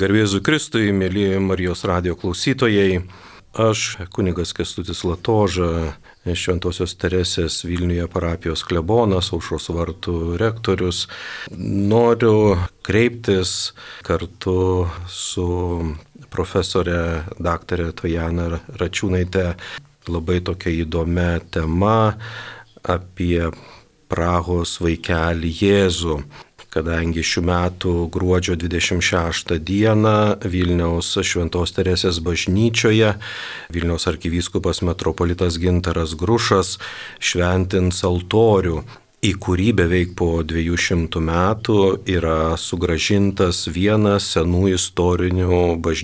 Garbė Jėzui Kristui, mėly Marijos radijo klausytojai, aš, kunigas Kęstutis Latoža, Šventosios Teresės Vilniuje parapijos klebonas, Aušros vartų rektorius, noriu kreiptis kartu su profesorė daktarė Tojana Račiūnaitė labai tokia įdomia tema apie Prahos vaikelį Jėzų. Kadangi šių metų gruodžio 26 dieną Vilniaus Šventos Teresės bažnyčioje Vilniaus arkivyskupas metropolitas Gintaras Grušas šventins altorių, į kurį beveik po 200 metų yra sugrąžintas vienas senų istorinių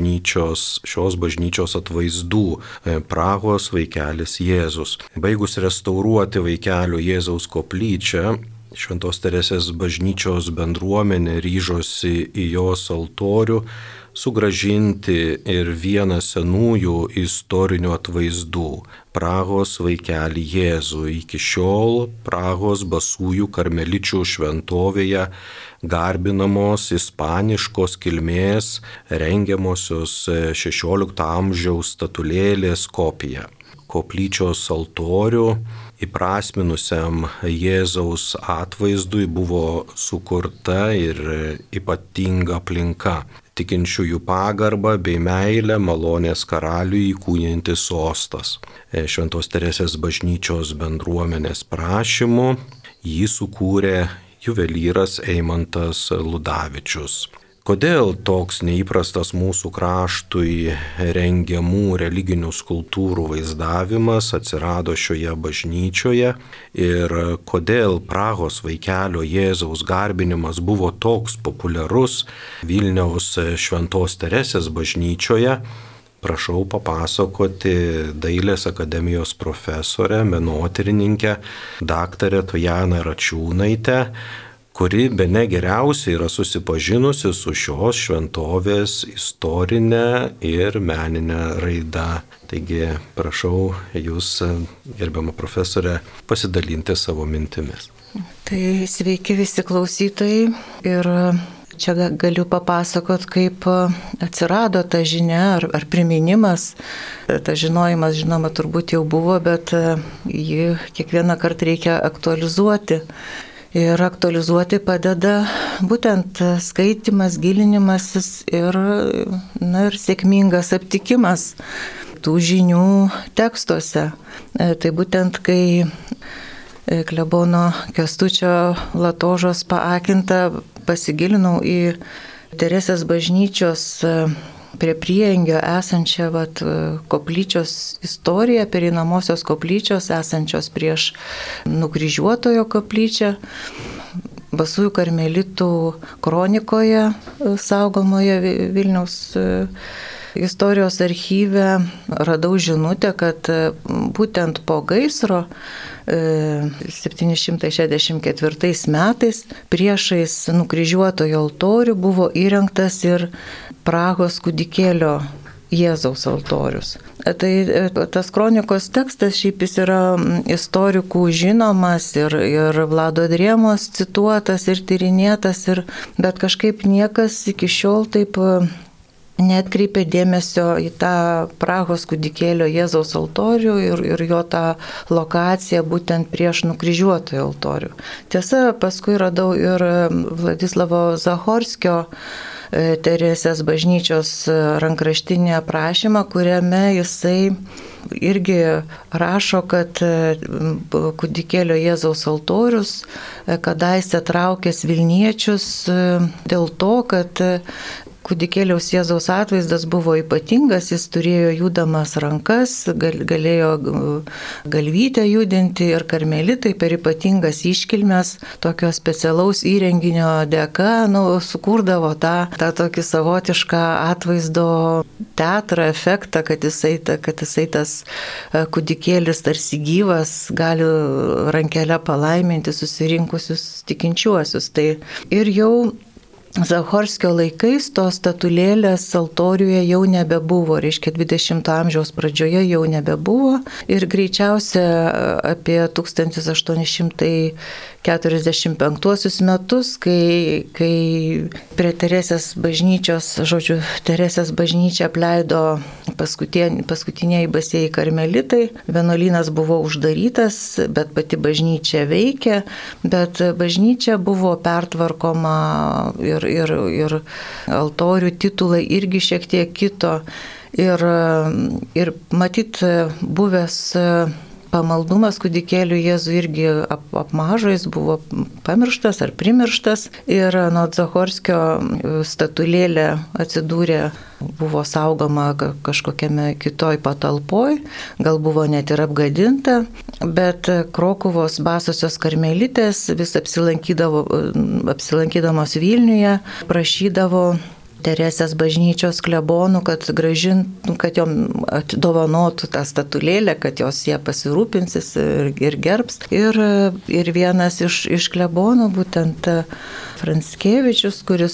šios bažnyčios atvaizdų – Prahos vaikelis Jėzus. Baigus restauruoti vaikelio Jėzaus koplyčią, Šventos Teresės bažnyčios bendruomenė ryžosi į jos altorių sugrąžinti ir vieną senųjų istorinių atvaizdų – Prahos vaikelį Jėzų. Iki šiol Prahos basųjų karmeličių šventovėje garbinamos ispaniškos kilmės rengiamosios 16 amžiaus statulėlės kopija. Koplyčios altorių įprasminusiam Jėzaus atvaizdui buvo sukurta ir ypatinga aplinka. Tikinčiųjų pagarbą bei meilę malonės karaliui įkūnijantis sostas. Šventos Teresės bažnyčios bendruomenės prašymu jį sukūrė juvelyras Eimantas Ludavičius. Kodėl toks neįprastas mūsų kraštui rengiamų religinių skulptūrų vaizdavimas atsirado šioje bažnyčioje ir kodėl Prahos vaikelio Jėzaus garbinimas buvo toks populiarus Vilniaus Šventos Teresės bažnyčioje, prašau papasakoti Dailės akademijos profesorę, menotyrininkę daktarę Tojaną Račiūnaitę, kuri bene geriausiai yra susipažinusi su šios šventovės istorinė ir meninė raida. Taigi, prašau jūs, gerbiama profesorė, pasidalinti savo mintimis. Tai sveiki visi klausytojai ir čia galiu papasakot, kaip atsirado ta žinia ar priminimas. Tas žinojimas, žinoma, turbūt jau buvo, bet jį kiekvieną kartą reikia aktualizuoti. Ir aktualizuoti padeda būtent skaitimas, gilinimasis ir sėkmingas aptikimas tų žinių tekstuose. Tai būtent kai klebono Kęstučio Latožos paakinta pasigilinau į Teresės bažnyčios prie Prieangio esančią koplyčios istoriją, pereinamosios koplyčios esančios prieš nukryžiuotojo koplyčią, basųjų karmelitų kronikoje saugomoje Vilniaus istorijos archyve radau žinutę, kad būtent po gaisro 764 metais priešais nukryžiuotojo altorių buvo įrengtas ir Prahos kūdikėlio Jėzaus altorius. Tai tas kronikos tekstas šiaip jis yra istorikų žinomas ir Vlado Drėmos cituotas ir tyrinėtas, bet kažkaip niekas iki šiol taip neatkreipė dėmesio į tą Prahos kūdikėlio Jėzaus altorių ir jo tą lokaciją būtent prieš nukryžiuotojo altorių. Tiesa, paskui radau ir Vladislavo Zahorskio Teresės bažnyčios rankraštinį aprašymą, kuriame jisai irgi rašo, kad kūdikėlio Jėzaus altorius kadaise traukęs Vilniečius dėl to, kad kūdikėliaus Jėzaus atvaizdas buvo ypatingas, jis turėjo judamas rankas, galėjo galvytę judinti ir karmelitai per ypatingas iškilmes tokio specialaus įrenginio dėka sukurdavo tą tokį savotišką atvaizdo teatrą, efektą, kad jisai tas kūdikėlis tarsi gyvas gali rankelę palaiminti susirinkusius tikinčiuosius. Tai ir jau Zachorskio laikais tos statulėlės altoriuje jau nebebuvo, reiškia 20 amžiaus pradžioje jau nebebuvo ir greičiausia apie 1845 metus, kai prie Teresės bažnyčios, žodžiu, Teresės bažnyčia apleido paskutiniai basieji karmelitai, vienuolynas buvo uždarytas, bet pati bažnyčia veikė, bet bažnyčia buvo pertvarkoma ir altorių titulai irgi šiek tiek kito. Ir matyt, buvęs pamaldumas kūdikėliui Jėzui irgi apmažo, jis buvo pamirštas ar primirštas. Ir nuo Zachorskio statulėlė atsidūrė, buvo saugoma kažkokiame kitoj patalpoj, gal buvo net ir apgadinta, bet Krokuvos basosios karmelitės vis apsilankydamos Vilniuje prašydavo Teresės bažnyčios klebonų, kad jom atdovanotų tą statulėlę, kad jos jie pasirūpinsis ir gerbs. Ir vienas iš klebonų, būtent Franskevičius, kuris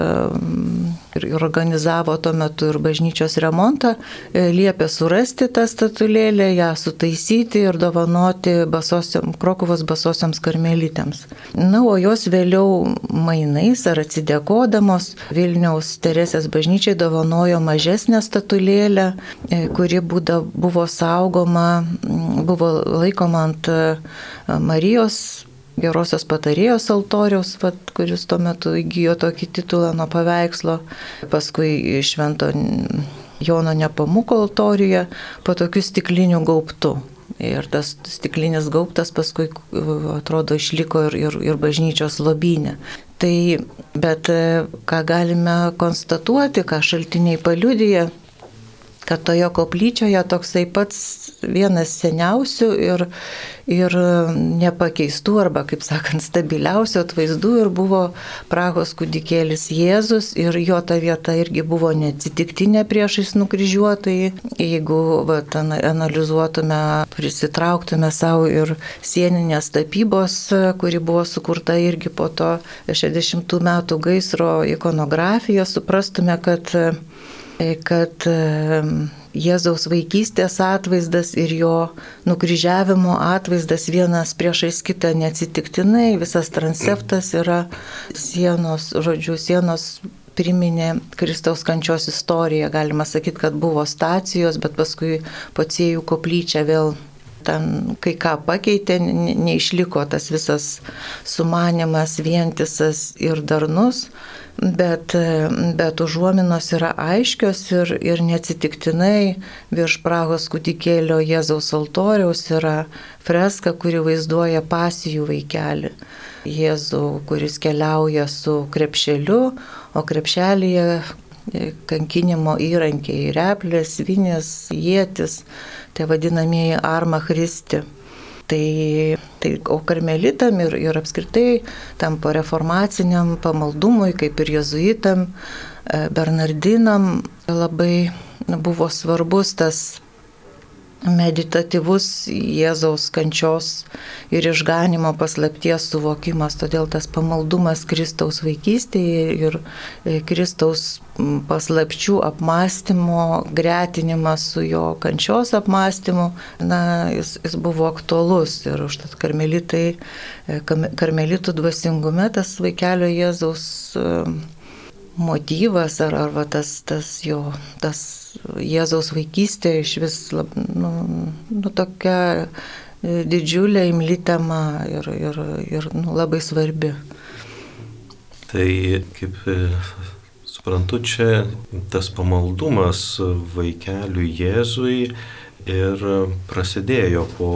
organizavo tuo metu ir bažnyčios remontą, liepė surasti tą statulėlę, ją sutaisyti ir dovanoti Krokuvos basosioms karmelitėms. Na, o jos vėliau mainais ar atsidėkodamos Vilniaus Teresės bažnyčiai dovanojo mažesnę statulėlę, kuri buvo saugoma, buvo laikoma ant Marijos Gerosios patarėjos altoriaus, kuris tuo metu įgijo tokį titulą nuo paveikslo, paskui Švento Jono Nepomuko altoriuje po tokiu stikliniu gaubtu. Ir tas stiklinis gaubtas paskui, atrodo, išliko ir bažnyčios lobyne. Tai, bet ką galime konstatuoti, ką šaltiniai paliudija, kad toje koplyčioje toksai pats vienas seniausių ir nepakeistų arba, kaip sakant, stabiliausių atvaizdų ir buvo Prahos kūdikėlis Jėzus ir jo ta vieta irgi buvo neatsitiktinė priešais nukryžiuotąjį. Jeigu analizuotume, prisitrauktume savo ir sieninės tapybos, kuri buvo sukurta irgi po to 60 metų gaisro ikonografijos, suprastume, kad Jėzaus vaikystės atvaizdas ir jo nukryžiavimo atvaizdas vienas priešais kitą neatsitiktinai, visas transeptas yra sienos priminė Kristaus kančios istoriją. Galima sakyti, kad buvo stacijos, bet paskui Pociejų koplyčia vėl ten kai ką pakeitė, neišliko tas visas sumanimas vientisas ir darnus. Bet užuominos yra aiškios ir neatsitiktinai virš Prahos kūdikėlio Jėzaus altoriaus yra freska, kuri vaizduoja pasijų vaikelį. Jėzų, kuris keliauja su krepšeliu, o krepšelyje kankinimo įrankiai, replės, vinės, ietis, tai vadinamieji arma Christi. O karmelitam ir apskritai tam po reformaciniam pamaldumui, kaip ir jezuitam, bernardinam, labai buvo svarbus tas meditatyvus Jėzaus kančios ir išganimo paslapties suvokimas. Todėl tas pamaldumas Kristaus vaikystėje ir Kristaus paslapčių apmąstymo gretinimas su jo kančios apmąstymu, jis buvo aktualus. Ir užtat karmelitų dvasingume tas vaikelio Jėzaus motyvas ar tas Jėzaus vaikystė iš vis tokia didžiulė imli tema ir labai svarbi. Tai kaip suprantu, čia tas pamaldumas vaikeliui Jėzui ir prasidėjo po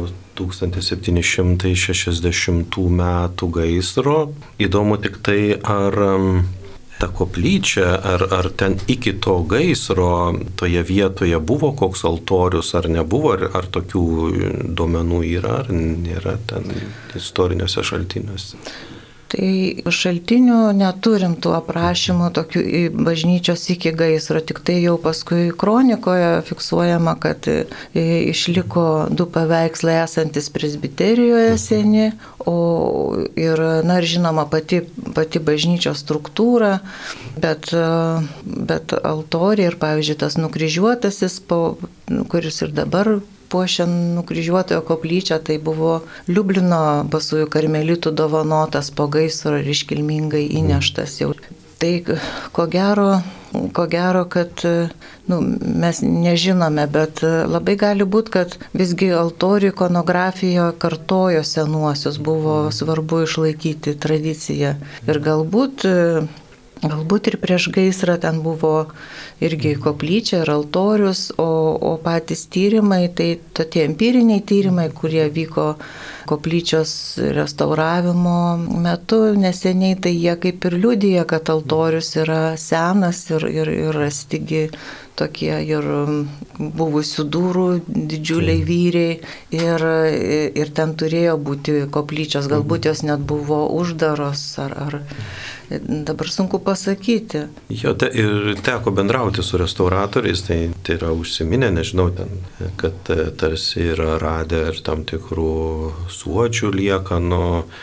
1760 metų gaisro. Įdomu tik tai, ar ta koplyčia, ar ten iki to gaisro toje vietoje buvo koks altorius, ar nebuvo, ar tokių duomenų yra, ar nėra ten istoriniuose šaltiniuose? Tai šaltinių neturim tų aprašymų tokių bažnyčios iki gaisro, tik tai jau paskui kronikoje fiksuojama, kad išliko 2 paveikslai esantis presbiterijoje seni, ir žinoma pati bažnyčios struktūra, bet altoriai ir pavyzdžiui tas nukryžiuotasis, kuris ir dabar puošia nukryžiuotojo koplyčią, tai buvo Liublino basųjų karmelitų dovanotas po gaisro ir iškilmingai įneštas jau. Tai ko gero, kad mes nežinome, bet labai gali būti, kad visgi altorių ikonografijoje kartojo senuosius, buvo svarbu išlaikyti tradiciją. Ir galbūt ir prieš gaisrą ten buvo irgi koplyčia ir altorius, o patys tyrimai, tai tie empiriniai tyrimai, kurie vyko koplyčios restauravimo metu neseniai, tai jie kaip ir liudija, kad altorius yra senas ir rastigi tokie ir buvusių durų didžiuliai vyriai ir ten turėjo būti koplyčios, galbūt jos net buvo uždaros ar dabar sunku pasakyti. Jo, ir teko bendrauti su restauratoriais, tai yra užsiminę, nežinau, kad tarsi yra radę ir tam tikrų suodžių liekanų,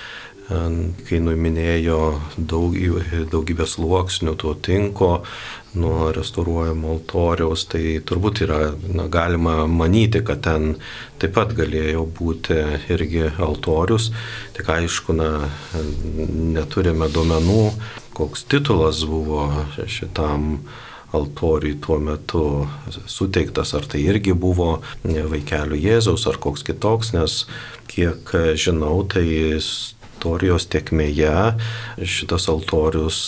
kai nuiminėjo daugybės sluoksnių to tinko nuo restauruojamo altoriaus, tai turbūt yra, galima manyti, kad ten taip pat galėjo būti irgi altorius, tik aišku, neturime duomenų, koks titulas buvo šitam altoriui tuo metu suteiktas, ar tai irgi buvo Vaikelio Jėzaus ar koks kitoks, nes kiek žinau, tai istorijos tėkmėje šitas altorius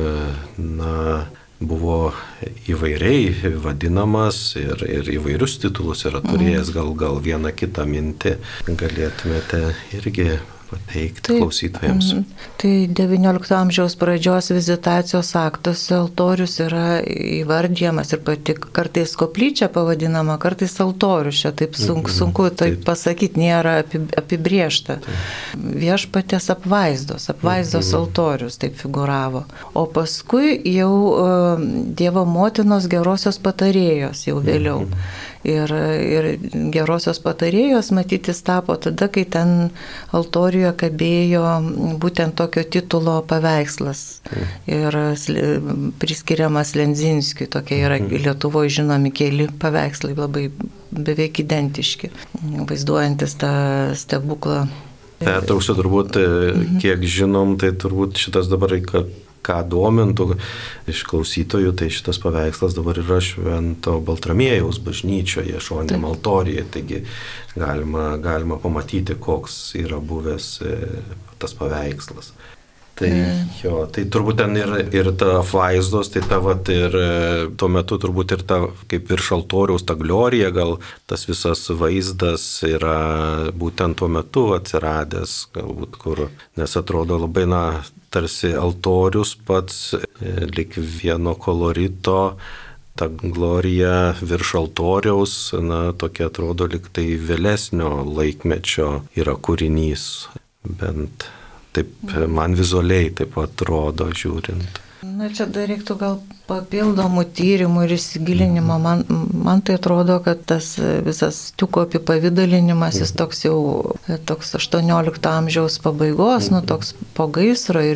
buvo įvairiai vadinamas ir įvairius titulus yra turėjęs, gal vieną kitą mintį galėtumėte irgi pateikti klausytojams. Tai XIX amžiaus pradžios vizitacijos aktuose altorius yra įvardyjamas ir pati kartais koplyčia pavadinama, kartais altorius. Čia taip sunku taip pasakyti, nėra apibriešta. Viešpaties apvaizdos altorius taip figuravo. O paskui jau Dievo motinos gerosios patarėjos jau vėliau. Ir gerosios patarėjos matytis tapo tada, kai ten altoriuje kabėjo būtent tokio titulo paveikslas. Ir priskiriamas Lendzinskiui, tokie yra Lietuvoje žinomi keli paveikslai, labai beveik identiški, vaizduojantis tą stebuklą. Pertrauksiu turbūt, kiek žinom, tai turbūt šitas dabar ką domintų iš klausytojų, tai šitas paveikslas dabar yra Švento Baltramiejaus bažnyčioje, šoniniam altorijoje, taigi galima pamatyti, koks yra buvęs tas paveikslas. Tai turbūt ten ir ta apvaizdos, tai ir tuo metu turbūt ir ta kaip virš altoriaus ta glorija, gal tas visas vaizdas yra būtent tuo metu atsiradęs, galbūt kur, nes atrodo labai, tarsi altorius pats, lyg vieno kolorito, ta glorija virš altoriaus, tokia atrodo lyg tai vėlesnio laikmečio yra kūrinys, bent taip man vizualiai taip atrodo žiūrint. Čia dar reiktų gal papildomų tyrimų ir įsigilinimo. Man tai atrodo, kad tas visas stiuko apipavydalinimas, jis toks 18 amžiaus pabaigos, toks po gaisro ir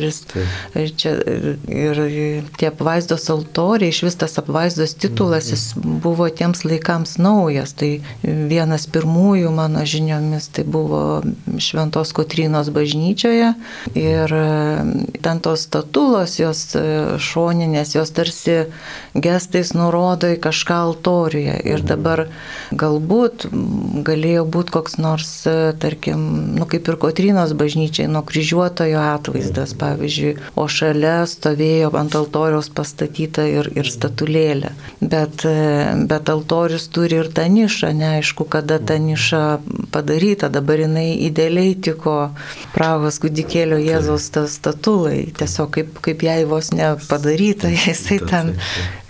tie apvaizdos altoriai, iš vis tas apvaizdos titulas, jis buvo tiems laikams naujas. Tai vienas pirmųjų mano žiniomis tai buvo Šventos Kotrynos bažnyčioje ir ten tos statulos, jos šoninės, jos tarsi gestais nurodo į kažką altoriuje. Ir dabar galbūt galėjo būti koks nors, tarkim, kaip ir Kotrynos bažnyčiai, nukryžiuotojo atvaizdas, pavyzdžiui, o šalia stovėjo ant altoriaus pastatyta ir statulėlė. Bet altorius turi ir tą nišą, neaišku, kada ta niša padaryta, dabar jinai idealiai tiko Prahos kūdikėlio Jėzaus statulai, tiesiog kaip jai vos nepadaryta, jisai ten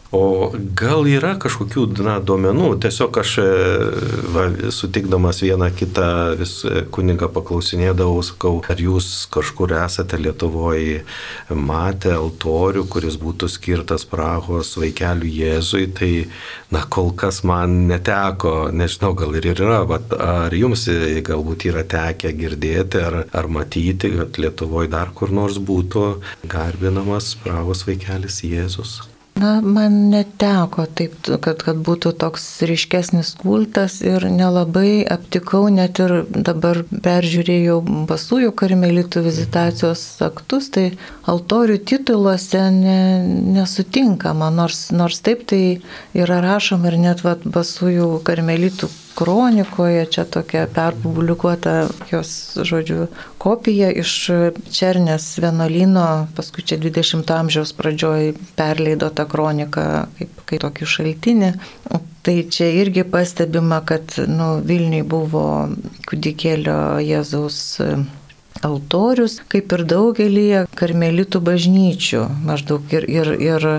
O gal yra kažkokių duomenų, tiesiog aš sutikdamas vieną kitą vis kunigą paklausinėdavau, sakau, ar jūs kažkur esate Lietuvoje matę altorių, kuris būtų skirtas Prahos vaikeliui Jėzui, tai kol kas man neteko, nežinau, gal ir yra, bet ar jums galbūt yra tekę girdėti ar matyti, kad Lietuvoje dar kur nors būtų garbinamas Prahos vaikelis Jėzus? Man neteko taip, kad būtų toks ryškesnis kultas ir nelabai aptikau, net ir dabar peržiūrėjau Basųjų karmelitų vizitacijos aktus, tai altorių tituluose nesutinkama, nors taip tai yra rašoma ir net Basųjų karmelitų kronikoje, čia tokia perpublikuota jos, kopija iš Černės vienuolyno, paskui čia 20 amžiaus pradžioj perleido tą kroniką kaip tokį šaltinį. Tai čia irgi pastebima, kad Vilniui buvo kūdikėlio Jėzaus altorius, kaip ir daugelį karmelitų bažnyčių maždaug ir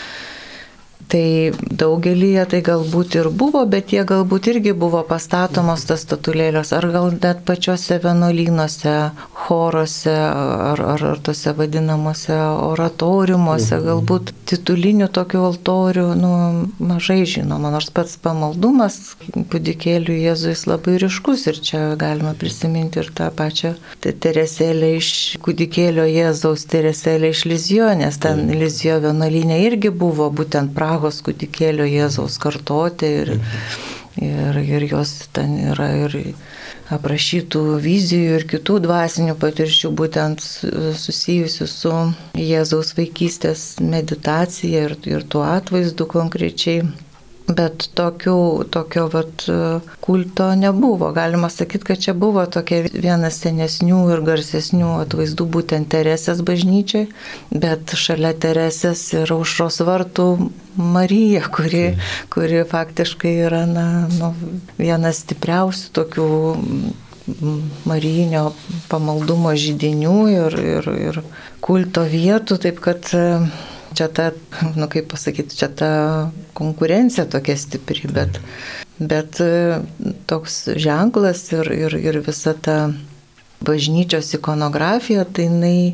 tai daugelyje tai galbūt ir buvo, bet jie galbūt irgi buvo pastatomos tas statulėlės, ar gal net pačiose vienuolynuose, choruose, ar tose vadinamuose oratoriumuose, galbūt titulinių tokių altorių, mažai žinoma, nors pats pamaldumas kūdikėliui Jėzui labai ryškus ir čia galima prisiminti ir tą pačią Teresėlę iš kūdikėlio Jėzaus, Teresėlę iš Lizijo, nes ten Lizijo vienuolyne irgi buvo būtent Prahos kūdikėlio Jėzaus kartotė ir jos ten yra ir aprašytų vizijų ir kitų dvasinių patirčių būtent susijusių su Jėzaus vaikystės meditacija ir tuo atvaizdu konkrečiai. Bet tokio kulto nebuvo. Galima sakyti, kad čia buvo tokia vienas senesnių ir garsesnių atvaizdų būtent Teresės bažnyčiai, bet šalia Teresės yra Aušros vartų Marija, kuri faktiškai yra vienas stipriausių tokių marijinio pamaldumo židinių ir kulto vietų, taip kad čia ta, kaip pasakyti, čia ta konkurencija tokia stipri, bet toks ženklas ir visa ta bažnyčios ikonografija, tai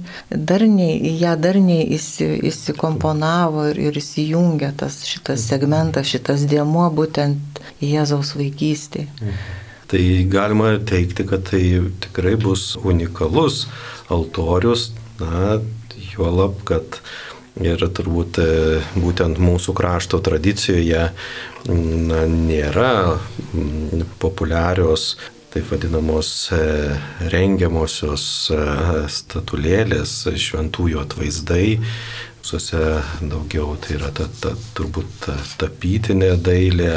ją darniai įsikomponavo ir įsijungė šitas segmentas, šitas dėmuo būtent Jėzaus vaikystėje. Tai galima teigti, kad tai tikrai bus unikalus altorius, juolab, kad ir turbūt būtent mūsų krašto tradicijoje nėra populiarios, taip vadinamos rengiamosios statulėlės, šventųjų atvaizdai. Visose daugiau tai yra turbūt tapytinė dailė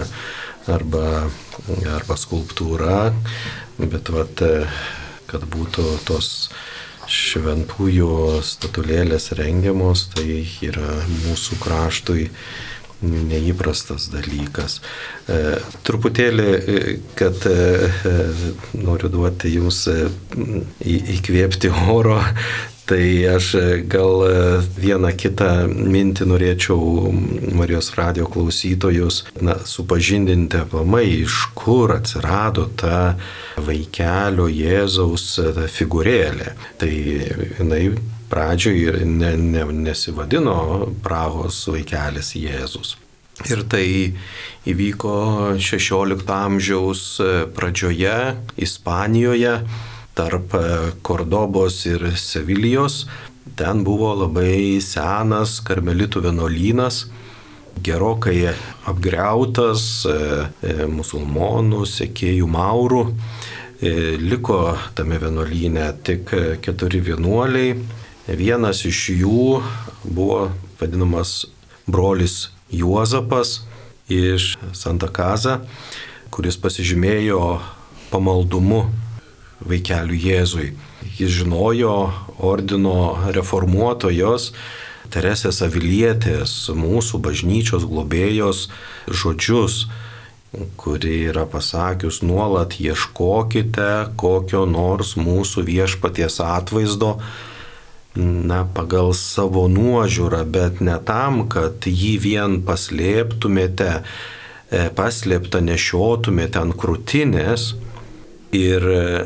arba skulptūra, bet kad būtų tos šventųjų statulėlės rengiamos, tai yra mūsų kraštui neįprastas dalykas. Truputėlį, kad noriu duoti jums įkvėpti oro, tai aš gal vieną kitą mintį norėčiau Marijos radijo klausytojus supažindinti aplamai, iš kur atsirado ta vaikelio Jėzaus figūrėlė. Tai jinai pradžioje nesivadino Prahos vaikelis Jėzus. Ir tai įvyko 16 amžiaus pradžioje Ispanijoje, tarp Kordobos ir Sevilijos. Ten buvo labai senas karmelitų vienuolynas, gerokai apgriautas musulmonų, sekėjų maurų. Liko tame vienuolyne tik 4 vienuoliai. Vienas iš jų buvo vadinamas brolis Juozapas iš Santa Casa, kuris pasižymėjo pamaldumu vaikeliui Jėzui. Jis žinojo ordino reformuotojos Teresės Avilietės, mūsų bažnyčios globėjos žodžius, kuri yra pasakius: nuolat ieškokite kokio nors mūsų viešpaties atvaizdo pagal savo nuožiūrą, bet ne tam, kad jį vien paslėptumėte, paslėptą nešiotumėte ant krūtinės ir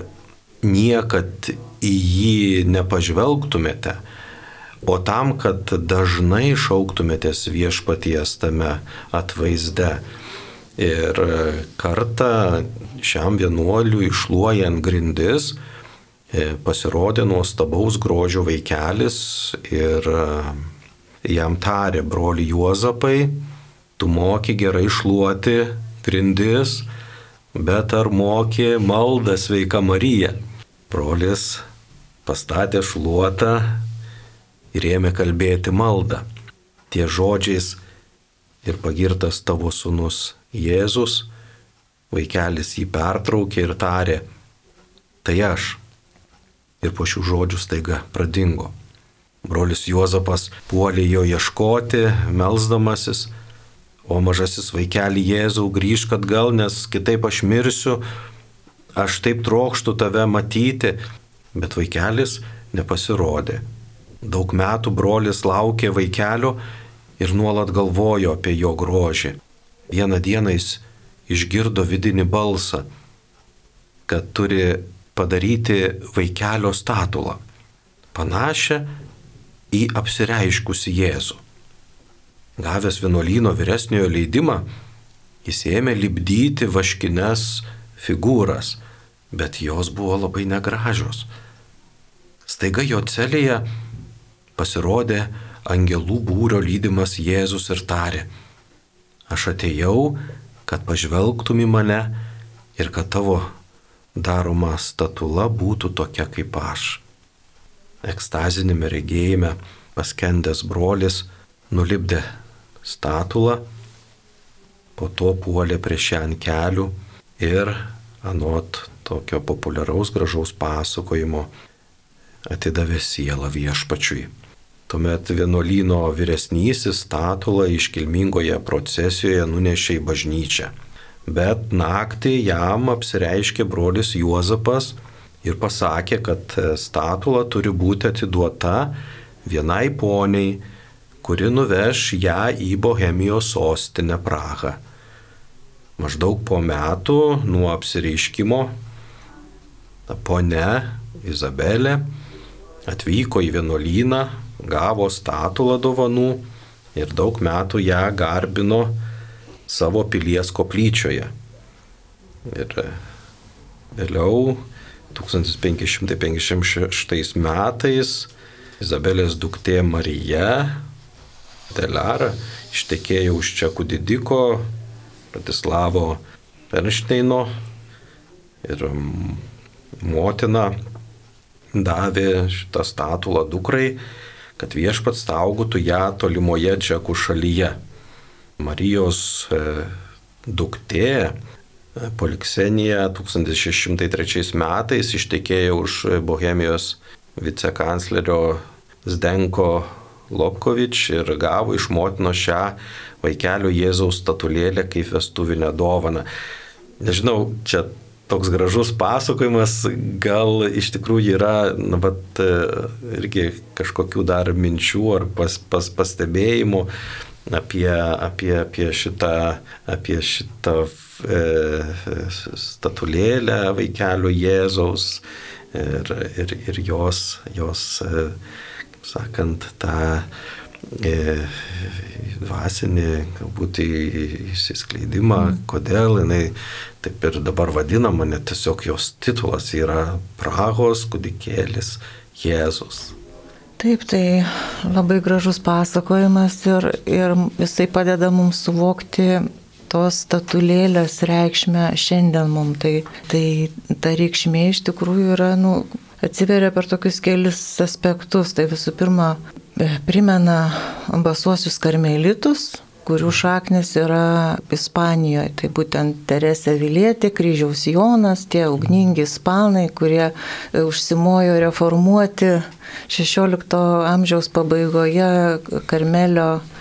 niekad į jį nepažvelgtumėte, o tam, kad dažnai šauktumėtės viešpaties tame atvaizde. Ir kartą šiam vienuoliui šluojant grindis pasirodė nuostabaus grožio vaikelis ir jam tarė: broli Juozapai, tu moki gerai šluoti grindis, bet ar moki maldą Sveika Marija? Brolis pastatė šluotą ir ėmė kalbėti maldą. Tie žodžiais: ir pagirtas tavo sūnus Jėzus, vaikelis jį pertraukė ir tarė: tai aš. Ir po šių žodžių staiga pradingo. Brolis Juozapas puolė jo ieškoti, melsdamasis: o mažasis vaikeli Jėzau, grįžk atgal, nes kitaip aš mirsiu, aš taip trokštu tave matyti. Bet vaikelis nepasirodė. Daug metų brolis laukė vaikelio ir nuolat galvojo apie jo grožį. Vieną dieną jis išgirdo vidinį balsą, kad turi padaryti vaikelio statulą, panašią į apsireiškusi Jėzų. Gavęs vienuolyno vyresniojo leidimą, jis ėmė lipdyti vaškines figūras, bet jos buvo labai negražios. Staiga jo celėje pasirodė angelų būrio lydimas Jėzus ir tarė: aš atėjau, kad pažvelgtum į mane ir kad tavo daroma statula būtų tokia kaip aš. Ekstazinėme regėjime paskendęs brolis nulipdė statulą, po to puolė prieš ją ant kelių ir anot tokio populiaraus gražaus pasakojimo atidavė sielą viešpačiui. Tuomet vienuolyno vyresnysis statulą iškilmingoje procesijoje nunešė į bažnyčią. Bet naktį jam apsireiškė brolis Juozapas ir pasakė, kad statula turi būti atiduota vienai poniai, kuri nuveš ją į Bohemijos sostinę Prahą. Maždaug po metų nuo apsireiškimo ta ponia Izabelė atvyko į vienuolyną, gavo statulą dovanų ir daug metų ją garbino savo pilies koplyčioje. Ir vėliau 1556 metais Izabelės duktė Marija Delara ištekėjo už čekų didiko Radislavo Pernšteino ir motina davė šitą statulą dukrai, kad viešpats saugotų ją tolimoje čekų šalyje. Marijos duktė Poliksenija 1603 metais ištekėjo už Bohemijos vicekanclerio Zdenko Lobkovič ir gavo iš motinos šią vaikelio Jėzaus statulėlę kaip vestuvinę dovaną. Nežinau, čia toks gražus pasakojimas, gal iš tikrųjų yra irgi kažkokių dar minčių ar pastebėjimų apie šitą statulėlę vaikelio Jėzaus ir jos kaip sakant, tą dvasinį galbūt įsiskleidimą, kodėl jinai taip ir dabar vadinama, net tiesiog jos titulas yra Prahos kūdikėlis Jėzus. Taip, tai labai gražus pasakojimas ir jisai padeda mums suvokti tos statulėlės reikšmę šiandien mums. Tai ta reikšmė iš tikrųjų yra, atsiveria per tokius kelis aspektus. Tai visų pirma, primena basuosius karmelitus, kurių šaknis yra Ispanijoje. Tai būtent Teresė Avilietė, Kryžiaus Jonas, tie ugningi ispanai, kurie užsimojo reformuoti 16 amžiaus pabaigoje Karmelio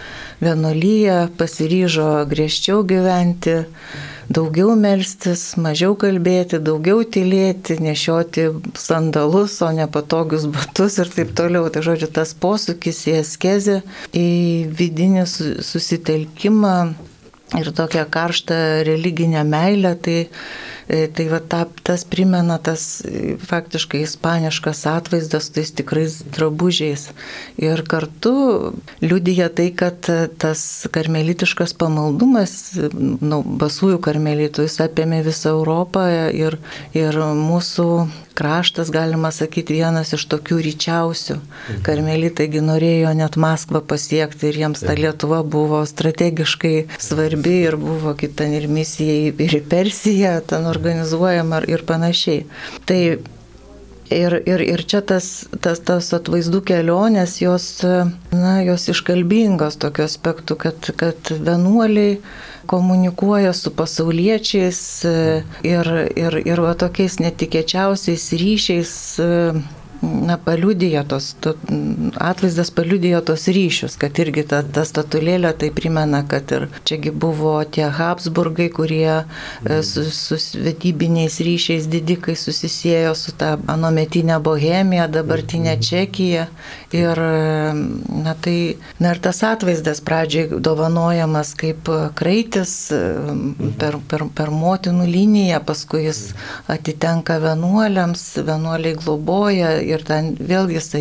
vienuolyje, pasiryžo griežčiau gyventi, daugiau melstis, mažiau kalbėti, daugiau tylėti, nešioti sandalus, o ne patogius batus ir taip toliau. Tai žodžiu, tas posūkis į askezę, į vidinį susitelkimą ir tokią karštą religinę meilę, tai va, tas primena tas faktiškai ispaniškas atvaizdas tais tikrais drabužiais. Ir kartu liudija tai, kad tas karmelitiškas pamaldumas, basųjų karmelitų, jis apėmė visą Europą ir mūsų kraštas, galima sakyti, vienas iš tokių ryčiausių. Karmelitaigi norėjo net Maskvą pasiekti ir jiems ta Lietuva buvo strategiškai svarbi ir buvo kita ir misija ir į Persiją ten organizuojama ir panašiai. Tai ir čia tas atvaizdų kelionės, jos iškalbingos tokiu aspektu, kad vienuoliai komunikuoja su pasauliečiais ir va tokiais netikėčiausiais ryšiais, paliudijo atvaizdas paliudijo tos ryšius, kad irgi ta statulėlė tai primena, kad ir čiagi buvo tie Habsburgai, kurie su vedybiniais ryšiais didikai susisiejo su ta anometinė Bohemija, dabartinė Čekija. Ir ir tas atvaizdas pradžiai dovanojamas kaip kraitis per motinų liniją, paskui jis atitenka vienuoliams, vienuoliai globoja ir ten vėlgi jisai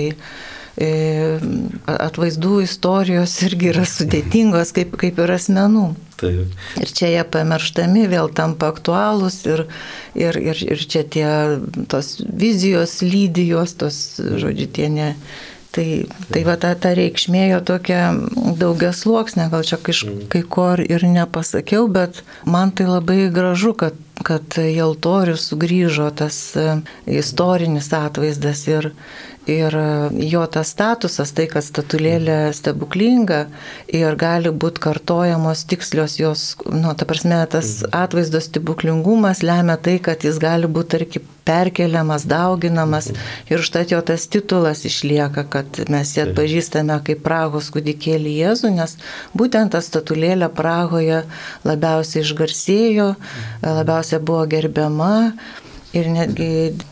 atvaizdų istorijos irgi yra sudėtingos kaip ir asmenų. Taip. Ir čia jie pamirštami, vėl tampa aktualūs ir čia tos vizijos lydijos, tos, žodžiu, tie ne. Tai va ta reikšmė jo tokia daugiasluoksnė, gal čia kai ko ir nepasakiau, bet man tai labai gražu, kad į altorių sugrįžo tas istorinis atvaizdas ir jo tas statusas, tai kad statulėlė stebuklinga ir gali būti kartojamos tikslios jos, ta prasme, tas atvaizdo stebuklingumas lemia tai, kad jis gali būti, tarkim, perkeliamas, dauginamas ir užtat jo tas titulas išlieka, kad mes jį atpažįstame kaip Prahos kūdikėlį Jėzų, nes būtent ta statulėlė Prahoje labiausiai išgarsėjo, labiausiai buvo gerbiama ir netgi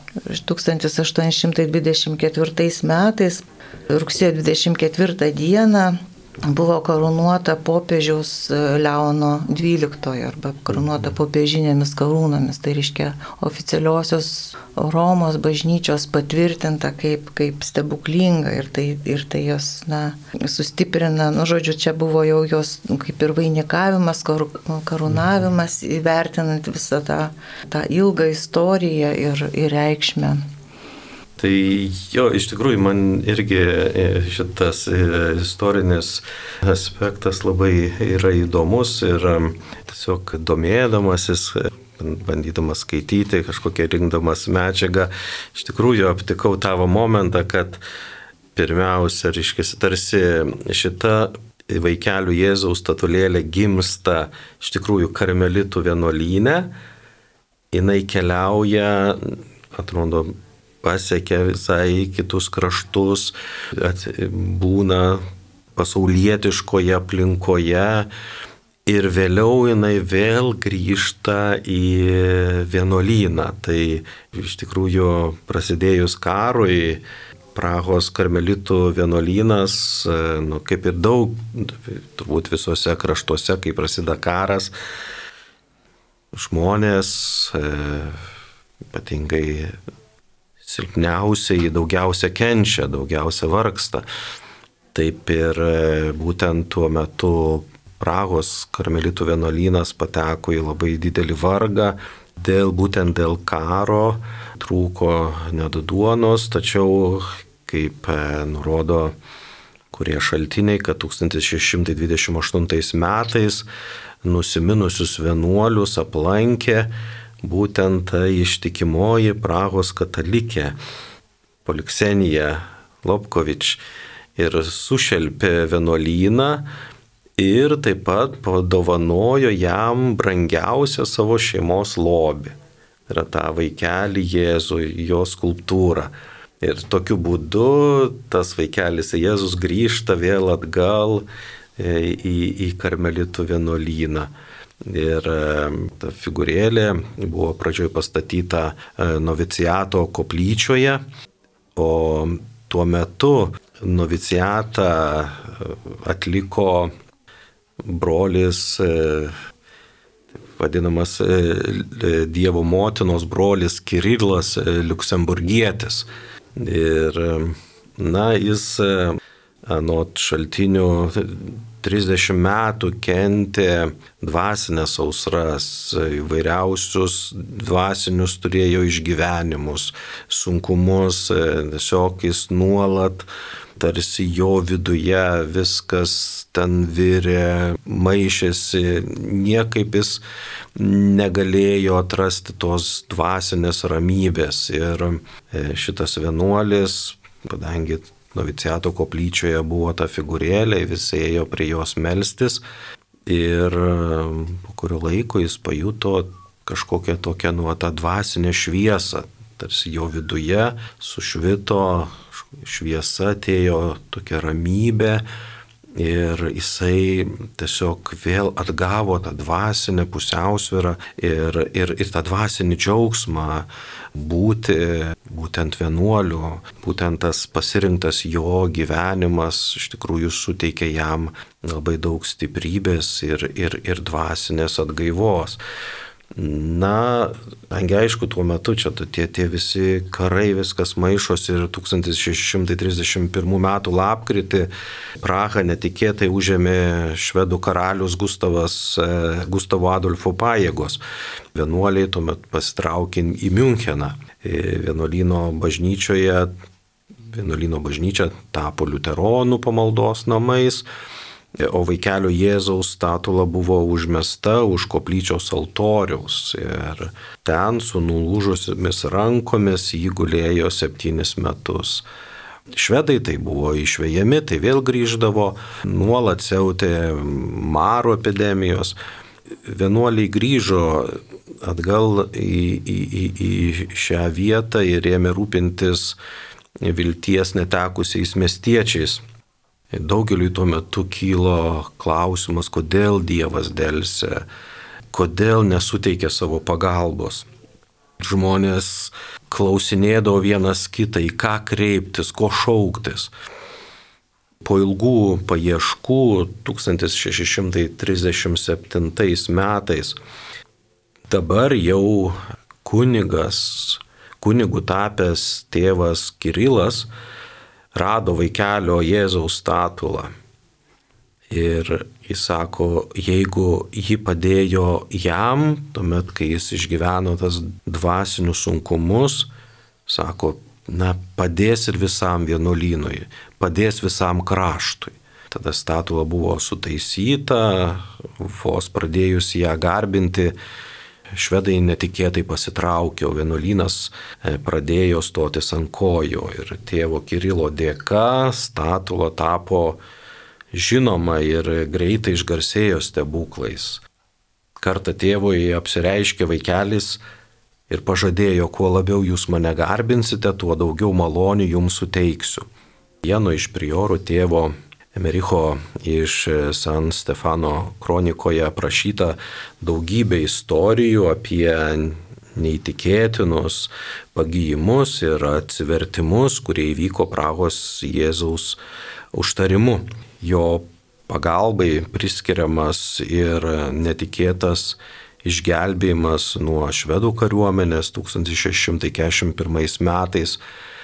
1824 metais, rugsėjo 24 dieną, buvo karūnuota popiežiaus Leono XII arba karūnuota popiežinėmis karūnomis. Tai reiškia oficialiosios Romos bažnyčios patvirtinta kaip stebuklinga ir tai jos sustiprina. Žodžiu, čia buvo jau jos kaip ir vainikavimas, karūnavimas, įvertinant visą tą ilgą istoriją ir reikšmę. Tai jo, iš tikrųjų, man irgi šitas istorinis aspektas labai yra įdomus ir tiesiog domėdamasis, bandydamas skaityti, kažkokią rinkdamas medžiagą, iš tikrųjų aptikau tavo momentą, kad pirmiausia, reiškia, tarsi šita vaikelių Jėzaus statulėlė gimsta iš tikrųjų karmelitų vienuolyne, jinai keliauja, atrodo, pasiekia visai kitus kraštus, būna pasaulietiškoje aplinkoje ir vėliau jinai vėl grįžta į vienuolyną. Tai iš tikrųjų prasidėjus karui, Prahos karmelitų vienuolynas, kaip ir daug, turbūt visose kraštuose, kai prasideda karas, žmonės, ypatingai silpniausiai daugiausia kenčia, daugiausia vargsta. Taip ir būtent tuo metu Prahos karmelitų vienuolynas pateko į labai didelį vargą, būtent dėl karo trūko net duonos, tačiau kaip nurodo kurie šaltiniai, kad 1628 metais nusiminusius vienuolius aplankė būtent ištikimoji Prahos katalikė Poliksenija Lobkovič ir sušelpė vienuolyną ir taip pat padovanojo jam brangiausią savo šeimos lobį. Tai yra tą vaikelį Jėzų, jo skulptūrą. Ir tokiu būdu tas vaikelis Jėzus grįžta vėl atgal į karmelitų vienuolyną. Ir ta figūrėlė buvo pradžioj pastatyta noviciato koplyčioje, o tuo metu noviciatą atliko brolis, vadinamas Dievo motinos brolis Kirilas Liuksemburgietis. Ir, jis anot šaltinių 30 metų kentė dvasinės sausras, įvairiausius dvasinius turėjo išgyvenimus, sunkumus, tiesiog jis nuolat, tarsi jo viduje viskas ten virė, maišėsi, niekaip jis negalėjo atrasti tos dvasinės ramybės. Ir šitas vienuolis, kadangi noviciato koplyčioje buvo ta figūrėlė, visi ėjo prie jos melstis ir po kurio laiko jis pajuto kažkokią tokią tą dvasinę šviesą, tarsi jo viduje sušvito šviesa, atėjo tokia ramybė ir jisai tiesiog vėl atgavo tą dvasinę pusiausvyrą ir tą dvasinį džiaugsmą būti būtent vienuoliu, būtent tas pasirinktas jo gyvenimas iš tikrųjų suteikė jam labai daug stiprybės ir dvasinės atgaivos. Aišku, tuo metu čia tie visi karai, viskas maišosi ir 1631 metų lapkritį Prahą netikėtai užėmė švedų karalius Gustavo Adolfo pajėgos. Vienuoliai tuomet pasitraukė į Miuncheną. Vienuolyno bažnyčia tapo liuteronų pamaldos namais, o vaikelio Jėzaus statula buvo užmesta už koplyčios altoriaus ir ten su nulūžusiomis rankomis jį gulėjo 7 metus. Švedai tai buvo išvejami, tai vėl grįždavo, nuolat siautė maro epidemijos. Vienuoliai grįžo atgal į šią vietą ir ėmė rūpintis vilties netekusiais miestiečiais. Daugeliui tuo metu kylo klausimas, kodėl Dievas delsė, kodėl nesuteikė savo pagalbos. Žmonės klausinėdavo vienas kitą, į ką kreiptis, ko šauktis. Po ilgų paieškų 1637 metais dabar jau kunigu tapęs tėvas Kirilas rado vaikelio Jėzaus statulą. Ir jis sako, jeigu ji padėjo jam, tuomet, kai jis išgyveno tas dvasinius sunkumus, sako, padės ir visam vienuolynui, padės visam kraštui. Tada statula buvo sutaisyta, vos pradėjus ją garbinti, švedai netikėtai pasitraukė, o vienuolynas pradėjo stotis ant kojų ir tėvo Kirilo dėka statula tapo žinoma ir greitai išgarsėjo stebuklais. Kartą tėvui apsireiškė vaikelis ir pažadėjo, kuo labiau jūs mane garbinsite, tuo daugiau malonių jums suteiksiu. Vieno iš priorų tėvo Emericho iš San Stefano kronikoje aprašyta daugybė istorijų apie neįtikėtinus pagijimus ir atsivertimus, kurie įvyko Prahos Jėzaus užtarimu. Jo pagalbai priskiriamas ir netikėtas išgelbėjimas nuo švedų kariuomenės 1641 metais,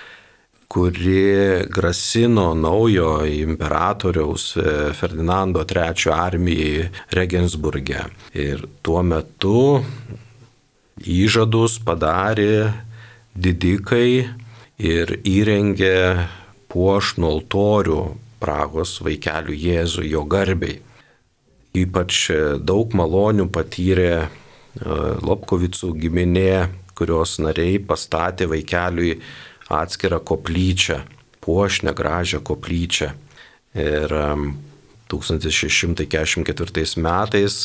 kuri grasino naujo imperatoriaus Ferdinando III armijai Regensburge. Ir tuo metu įžadus padarė didikai ir įrengė puošnų altorių Prahos vaikelių Jėzui jo garbei. Ypač daug malonių patyrė Lobkovicų giminė, kurios nariai pastatė vaikeliui atskirą koplyčią, puošnę gražią koplyčią. Ir 1644 metais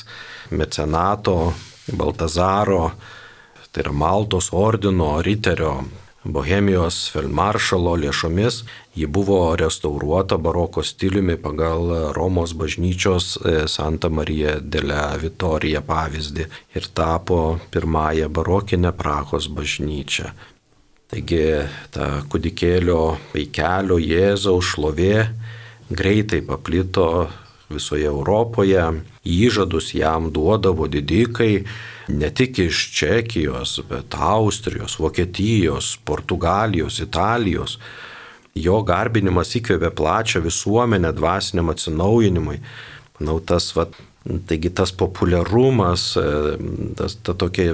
mecenato Baltazaro, tai yra Maltos ordino riterio Bohemijos feldmaršalo lėšomis. Ji buvo restauruota baroko stiliumi pagal Romos bažnyčios Santa Marija delle Vittoria pavyzdį ir tapo pirmąją barokinę Prahos bažnyčią. Taigi ta kūdikėlio vaikelio Jėzaus šlovė greitai paplito visoje Europoje. Įžadus jam duodavo didikai ne tik iš Čekijos, bet Austrijos, Vokietijos, Portugalijos, Italijos. Jo garbinimas įkvėpė plačią visuomenę dvasiniam atsinaujinimui. Manau, taigi tas populiarumas, ta tokia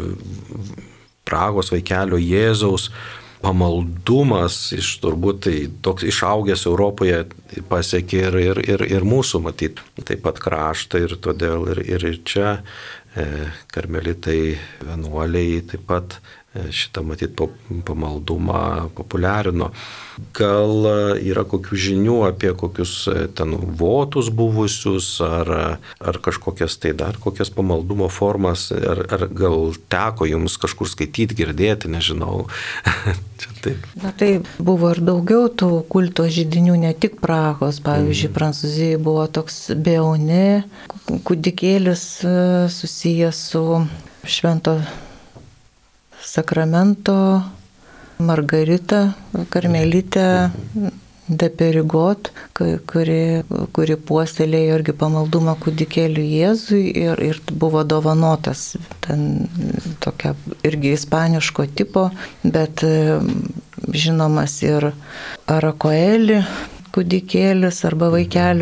Prahos vaikelio Jėzaus pamaldumas turbūt tai toks išaugęs Europoje pasiekė ir mūsų, matyt, taip pat kraštą ir todėl ir čia karmelitai vienuoliai taip pat šitą, matyt, pamaldumą populiarino. Gal yra kokių žinių apie kokius ten votus buvusius, ar kažkokias tai dar kokias pamaldumo formas, ar gal teko jums kažkur skaityti, girdėti, nežinau. Čia taip. Na tai buvo ir daugiau tų kulto židinių, ne tik Prahos. Pavyzdžiui, Prancūzijoje buvo toks Beaune kūdikėlis susijęs su Švento Sakramento Margarita karmelitė de Périgot, kuri puoselėjo irgi pamaldumą kūdikėliui Jėzui ir buvo dovanotas ten tokia irgi ispaniško tipo, bet žinomas ir Arakoeli kūdikėlis arba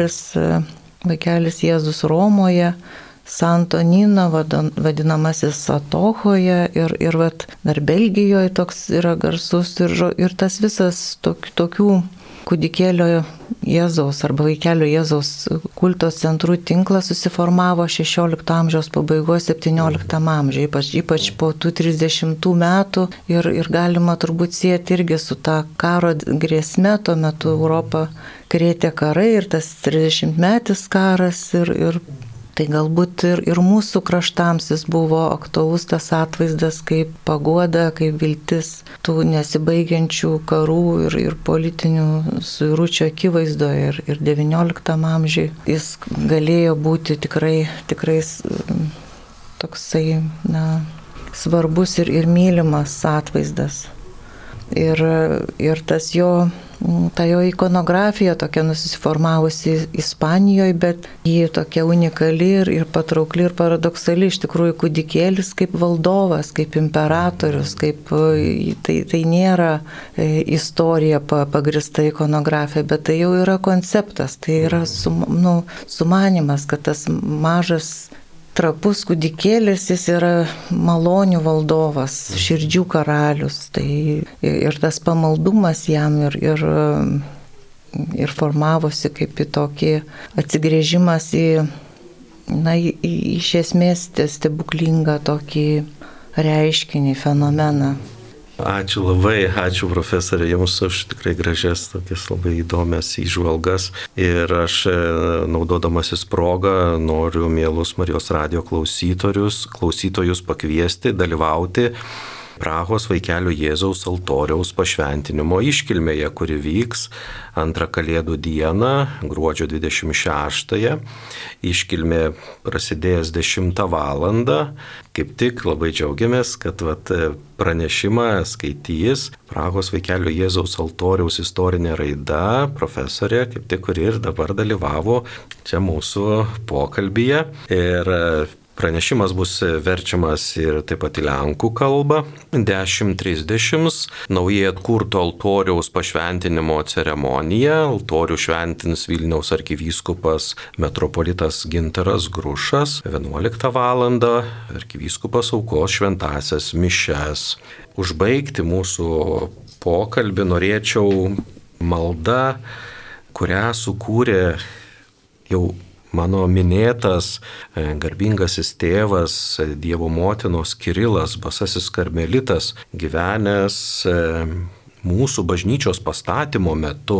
vaikelis Jėzus Romoje, Santonina vadinamasis Atochoje ir dar Belgijoje toks yra garsus ir tas visas tokių kūdikėlio Jėzaus arba vaikelio Jėzaus kultos centrų tinklas susiformavo 16 amžiaus pabaigoje, 17 amžiuje, ypač po tų 30 metų ir galima turbūt sieti irgi su ta karo grėsme, tuo metu Europą krėtė karai ir tas 30-metis karas ir tai galbūt ir mūsų kraštams jis buvo aktualus tas atvaizdas kaip paguoda, kaip viltis tų nesibaigiančių karų ir politinių suiručių akivaizdoje ir 19 amžiui. Jis galėjo būti tikrai toksai svarbus ir mylimas atvaizdas. Ir tas ta jo ikonografija tokia nusiformavusi Ispanijoje, bet ji tokia unikali ir patraukli ir paradoksali. Iš tikrųjų kūdikėlis kaip valdovas, kaip imperatorius, tai nėra istorija pagrįsta ikonografija, bet tai jau yra konceptas, tai yra sumanymas, kad tas mažas trapus kūdikėlis, jis yra malonių valdovas, širdžių karalius. Tai ir tas pamaldumas jam ir formavosi kaip į tokį atsigrėžimas iš esmės stebuklingą tokį reiškinį, fenomeną. Ačiū labai, ačiū profesorė Jums už tikrai gražias, tokias labai įdomias įžvalgas. Ir aš, naudodamasis progą, noriu mielus Marijos radijo klausytojus pakviesti dalyvauti Prahos vaikelio Jėzaus altoriaus pašventinimo iškilmėje, kuri vyks antrą Kalėdų dieną, gruodžio 26-ąją. Iškilmė prasidės 10 valandą. Kaip tik labai džiaugiamės, kad pranešimą skaitys Prahos vaikelio Jėzaus altoriaus istorinė raida profesorė, kaip tik kuri ir dabar dalyvavo čia mūsų pokalbyje. Ir pranešimas bus verčiamas ir taip pat į lenkų kalbą. 10:30 naujai atkurto altoriaus pašventinimo ceremonija. Altorių šventins Vilniaus arkivyskupas metropolitas Gintaras Grušas. 11 valandą arkivyskupas aukos šventąsias mišias. Užbaigti mūsų pokalbį norėčiau malda, kurią sukūrė jau mano minėtas garbingasis tėvas Dievo motinos Kirilas, basasis karmelitas, gyvenęs mūsų bažnyčios pastatymo metu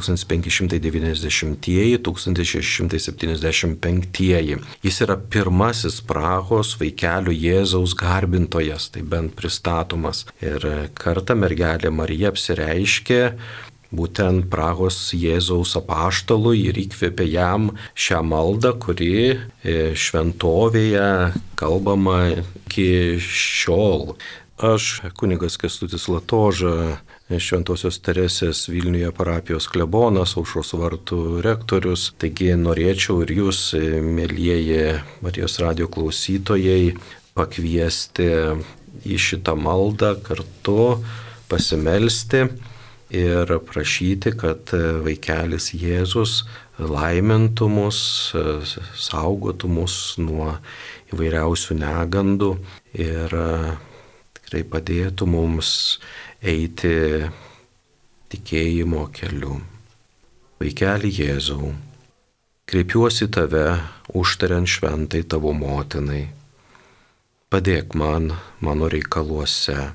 1590-1675. Jis yra pirmasis Prahos vaikelių Jėzaus garbintojas, tai bent pristatomas. Ir kartą mergelė Marija apsireiškė būtent Prahos Jėzaus apaštalui ir įkvėpė jam šią maldą, kuri šventovėje kalbama iki šiol. Aš, kunigas Kęstutis Latoža, Šventosios Teresės Vilniuje parapijos klebonas, Aušros vartų rektorius. Taigi norėčiau ir jūs, mielieji Marijos radijo klausytojai, pakviesti į šitą maldą kartu, pasimelsti ir prašyti, kad vaikelis Jėzus laimintų mus, saugotų mus nuo įvairiausių negandų ir tikrai padėtų mums eiti tikėjimo keliu. Vaikeli Jėzau, kreipiuosi tave, užtariant šventai tavo motinai. Padėk man mano reikaluose.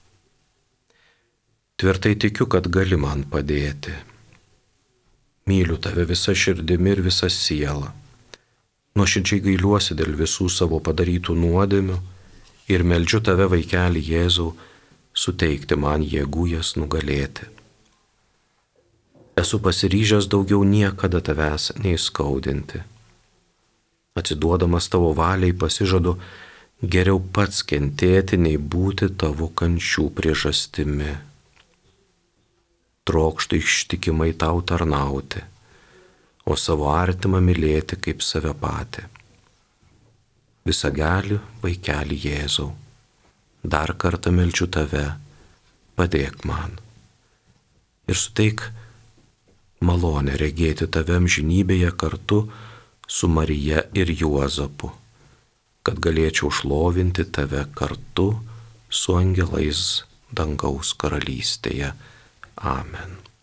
Tvirtai tikiu, kad gali man padėti. Myliu tave visą širdimi ir visą sielą. Nuoširdžiai gailiuosi dėl visų savo padarytų nuodėmių ir meldžiu tave, vaikeli Jėzau, suteikti man jėgų jas nugalėti. Esu pasiryžęs daugiau niekada tavęs neįskaudinti. Atsiduodamas tavo valiai pasižadu geriau pats kentėti, nei būti tavo kančių priežastimi. Trokštu ištikimai tau tarnauti, o savo artimą mylėti kaip save patį. Visagalių vaikeli Jėzau, dar kartą meldžiu tave, padėk man. Ir suteik malonę regėti tave amžinybėje kartu su Marija ir Juozapu, kad galėčiau šlovinti tave kartu su angelais dangaus karalystėje. Amen.